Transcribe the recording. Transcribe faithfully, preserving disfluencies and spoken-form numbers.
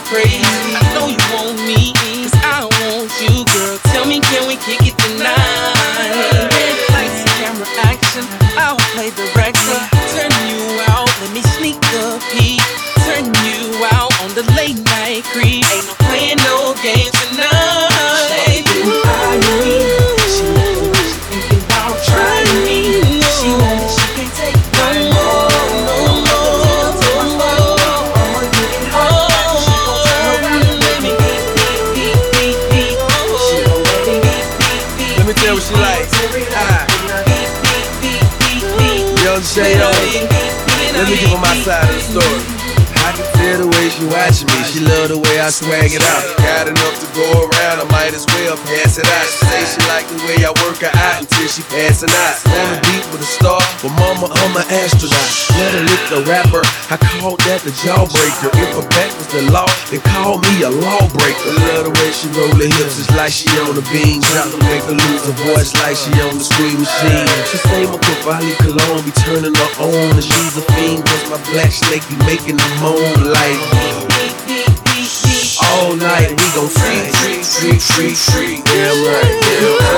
crazy. I know you want me, cause I want you, girl. Tell me, can we kick it tonight? Red lights, camera action, I'll play director. Turn you out, let me sneak a peek. Turn you out on the late night creep. Ain't no playing no games tonight. What she like? Ah. Young J.O. Let me give her my side of the story. I can feel the way she watching me. She love the way I swag it out. Got enough to go around, I might as well pass it out. She say she like the way I work her out until she passing out. On the beat with a star, but mama, I'm an astronaut. Let her lick the rapper, I call that the jawbreaker. If her back was the law, then call me a lawbreaker. Love the way she roll her hips, it's like she on a beam. Drop to make her lose her voice like she on the screen machine. She say my Cavalli cologne be turning her on, and she's a fiend cause my black snake be making her moan like all night we gon' freak, freak, freak, freak, freak. Damn right, damn right.